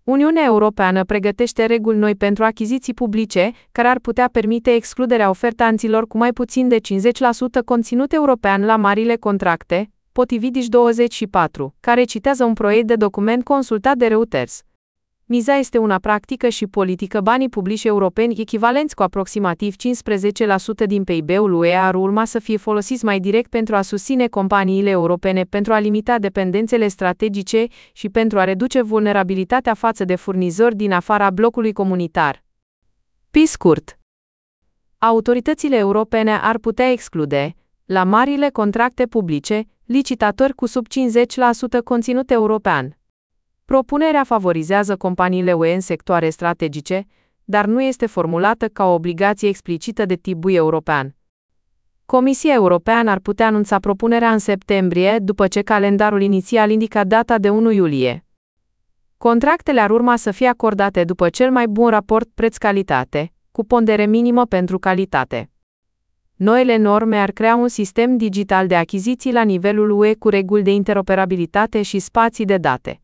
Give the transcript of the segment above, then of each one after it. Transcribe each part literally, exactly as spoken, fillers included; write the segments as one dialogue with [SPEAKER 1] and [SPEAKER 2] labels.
[SPEAKER 1] Uniunea Europeană pregătește reguli noi pentru achiziții publice, care ar putea permite excluderea ofertanților cu mai puțin de cincizeci la sută conținut european la marile contracte, potrivit Digi douăzeci și patru, care citează un proiect de document consultat de Reuters. Miza este una practică și politică. Banii publici europeni echivalenți cu aproximativ cincisprezece la sută din P I B-ul U E ar urma să fie folosiți mai direct pentru a susține companiile europene, pentru a limita dependențele strategice și pentru a reduce vulnerabilitatea față de furnizori din afara blocului comunitar. Pe scurt, autoritățile europene ar putea exclude, la marile contracte publice, licitatori cu sub cincizeci la sută conținut european. Propunerea favorizează companiile U E în sectoare strategice, dar nu este formulată ca o obligație explicită de tip U E european. Comisia Europeană ar putea anunța propunerea în septembrie, după ce calendarul inițial indica data de unu iulie. Contractele ar urma să fie acordate după cel mai bun raport preț-calitate, cu pondere minimă pentru calitate. Noile norme ar crea un sistem digital de achiziții la nivelul U E cu reguli de interoperabilitate și spații de date.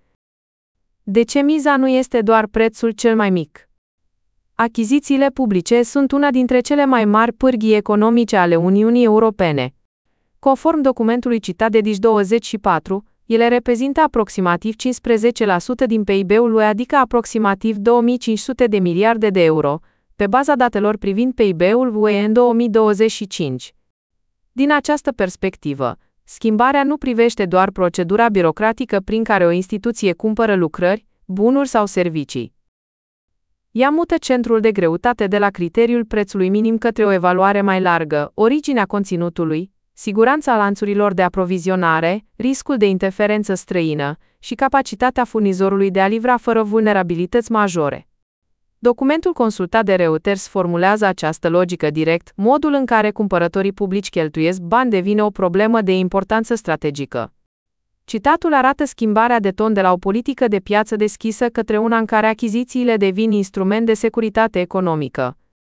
[SPEAKER 1] De ce miza nu este doar prețul cel mai mic? Achizițiile publice sunt una dintre cele mai mari pârghii economice ale Uniunii Europene. Conform documentului citat de Digi douăzeci și patru, ele reprezintă aproximativ cincisprezece la sută din P I B-ul U E, adică aproximativ două mii cinci sute de miliarde de euro, pe baza datelor privind P I B-ul U E în două mii douăzeci și cinci. Din această perspectivă, schimbarea nu privește doar procedura birocratică prin care o instituție cumpără lucrări, bunuri sau servicii. Ea mută centrul de greutate de la criteriul prețului minim către o evaluare mai largă, originea conținutului, siguranța lanțurilor de aprovizionare, riscul de interferență străină și capacitatea furnizorului de a livra fără vulnerabilități majore. Documentul consultat de Reuters formulează această logică direct. Modul în care cumpărătorii publici cheltuiesc bani devine o problemă de importanță strategică. Citatul arată schimbarea de ton de la o politică de piață deschisă către una în care achizițiile devin instrument de securitate economică.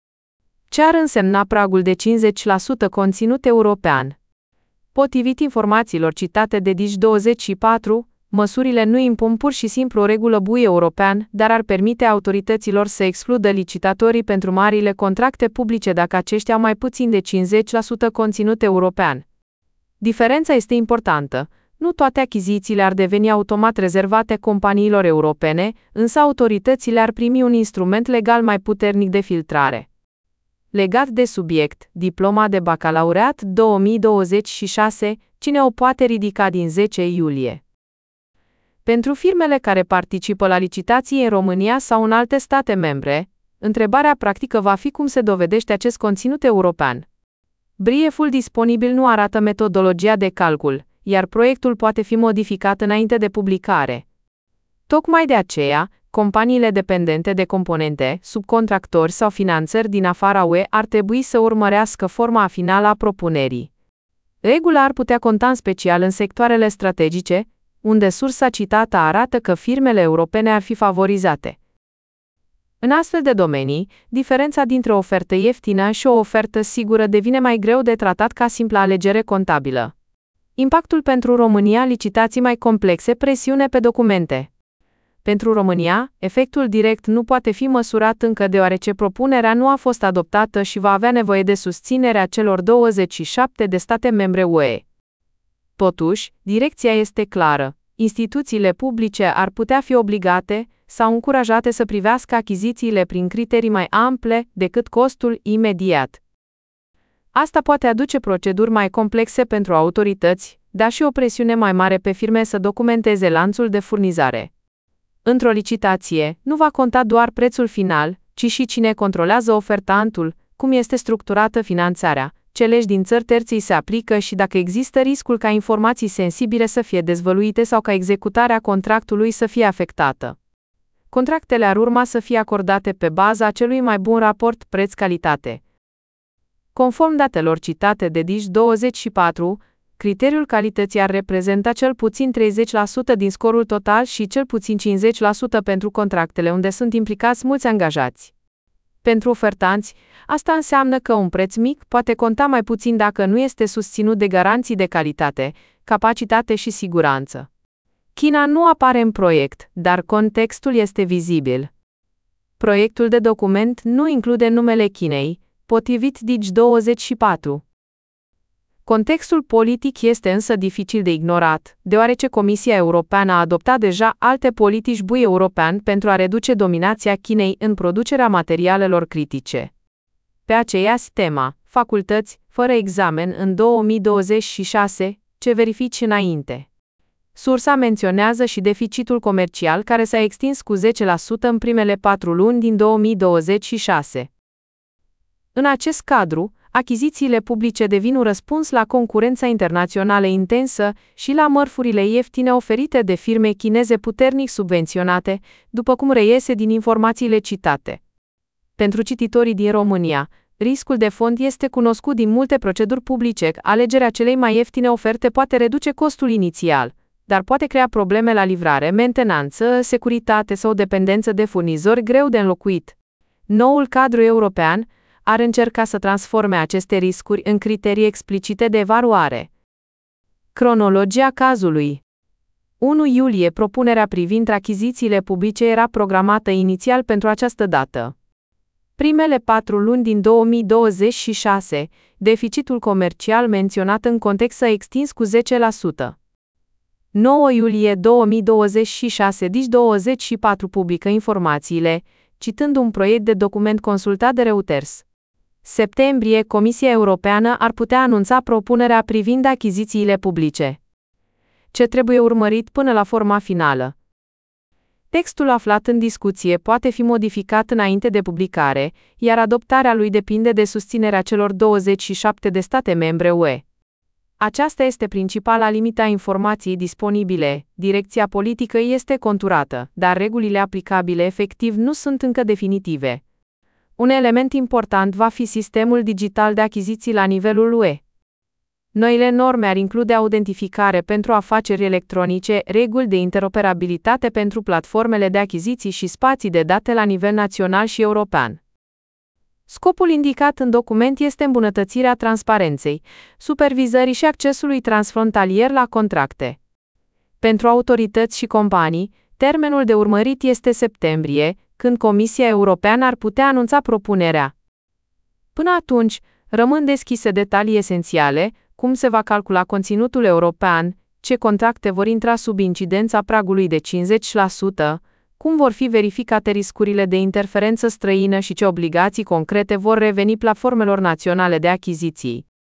[SPEAKER 1] Ce ar însemna pragul de cincizeci la sută conținut european? Potrivit informațiilor citate de Digi douăzeci și patru, măsurile nu impun pur și simplu o regulă B U E european, dar ar permite autorităților să excludă licitatorii pentru marile contracte publice dacă aceștia au mai puțin de cincizeci la sută conținut european. Diferența este importantă. Nu toate achizițiile ar deveni automat rezervate companiilor europene, însă autoritățile ar primi un instrument legal mai puternic de filtrare. Legat de subiect, diploma de bacalaureat două mii douăzeci și șase, cine o poate ridica din zece iulie? Pentru firmele care participă la licitații în România sau în alte state membre, întrebarea practică va fi cum se dovedește acest conținut european. Brieful disponibil nu arată metodologia de calcul, iar proiectul poate fi modificat înainte de publicare. Tocmai de aceea, companiile dependente de componente, subcontractori sau finanțări din afara U E ar trebui să urmărească forma finală a propunerii. Regula ar putea conta în special în sectoarele strategice, unde sursa citată arată că firmele europene ar fi favorizate. În astfel de domenii, diferența dintre o ofertă ieftină și o ofertă sigură devine mai greu de tratat ca simplă alegere contabilă. Impactul pentru România: licitații mai complexe, presiune pe documente. Pentru România, efectul direct nu poate fi măsurat încă deoarece propunerea nu a fost adoptată și va avea nevoie de susținerea celor douăzeci și șapte de state membre U E. Totuși, direcția este clară. Instituțiile publice ar putea fi obligate sau încurajate să privească achizițiile prin criterii mai ample decât costul imediat. Asta poate aduce proceduri mai complexe pentru autorități, dar și o presiune mai mare pe firme să documenteze lanțul de furnizare. Într-o licitație, nu va conta doar prețul final, ci și cine controlează ofertantul, cum este structurată finanțarea, ce legi din țări terții se aplică și dacă există riscul ca informații sensibile să fie dezvăluite sau ca executarea contractului să fie afectată. Contractele ar urma să fie acordate pe baza celui mai bun raport preț-calitate. Conform datelor citate de Digi douăzeci și patru, criteriul calității ar reprezenta cel puțin treizeci la sută din scorul total și cel puțin cincizeci la sută pentru contractele unde sunt implicați mulți angajați. Pentru ofertanți, asta înseamnă că un preț mic poate conta mai puțin dacă nu este susținut de garanții de calitate, capacitate și siguranță. China nu apare în proiect, dar contextul este vizibil. Proiectul de document nu include numele Chinei, potrivit Digi douăzeci și patru. Contextul politic este însă dificil de ignorat, deoarece Comisia Europeană a adoptat deja alte politici bui european pentru a reduce dominația Chinei în producerea materialelor critice. Pe aceeași tema, facultăți, fără examen în două mii douăzeci și șase, ce verifici înainte. Sursa menționează și deficitul comercial care s-a extins cu zece la sută în primele patru luni din două mii douăzeci și șase. În acest cadru, achizițiile publice devin un răspuns la concurența internațională intensă și la mărfurile ieftine oferite de firme chineze puternic subvenționate, după cum reiese din informațiile citate. Pentru cititorii din România, riscul de fond este cunoscut din multe proceduri publice. Alegerea celei mai ieftine oferte poate reduce costul inițial, dar poate crea probleme la livrare, mentenanță, securitate sau dependență de furnizori greu de înlocuit. Noul cadru european ar încerca să transforme aceste riscuri în criterii explicite de evaluare. Cronologia cazului. unu iulie. Propunerea privind achizițiile publice era programată inițial pentru această dată. Primele patru luni din două mii douăzeci și șase, deficitul comercial menționat în context s-a extins cu zece la sută. nouă iulie două mii douăzeci și șase. Digi douăzeci și patru publică informațiile, citând un proiect de document consultat de Reuters. Septembrie. Comisia Europeană ar putea anunța propunerea privind achizițiile publice. Ce trebuie urmărit până la forma finală? Textul aflat în discuție poate fi modificat înainte de publicare, iar adoptarea lui depinde de susținerea celor douăzeci și șapte de state membre U E. Aceasta este principala limită a informației disponibile. Direcția politică este conturată, dar regulile aplicabile efectiv nu sunt încă definitive. Un element important va fi sistemul digital de achiziții la nivelul U E. Noile norme ar include autentificare pentru afaceri electronice, reguli de interoperabilitate pentru platformele de achiziții și spații de date la nivel național și european. Scopul indicat în document este îmbunătățirea transparenței, supervizării și accesului transfrontalier la contracte. Pentru autorități și companii, termenul de urmărit este septembrie, când Comisia Europeană ar putea anunța propunerea. Până atunci, rămân deschise detalii esențiale, cum se va calcula conținutul european, ce contracte vor intra sub incidența pragului de cincizeci la sută, cum vor fi verificate riscurile de interferență străină și ce obligații concrete vor reveni platformelor naționale de achiziții.